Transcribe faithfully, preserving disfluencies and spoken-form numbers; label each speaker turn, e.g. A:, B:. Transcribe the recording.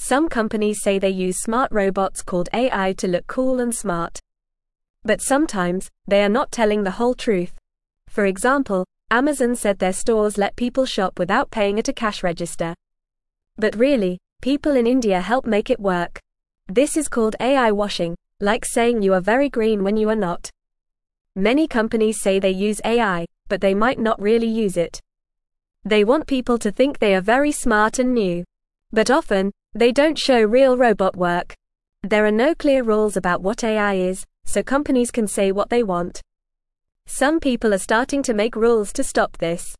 A: Some companies say they use smart robots called A I to look cool and smart. But sometimes, they are not telling the whole truth. For example, Amazon said their stores let people shop without paying at a cash register. But really, people in India help make it work. This is called A I washing, like saying you are very green when you are not. Many companies say they use A I, but they might not really use it. They want people to think they are very smart and new. But often, they don't show real robot work. There are no clear rules about what A I is, so companies can say what they want. Some people are starting to make rules to stop this.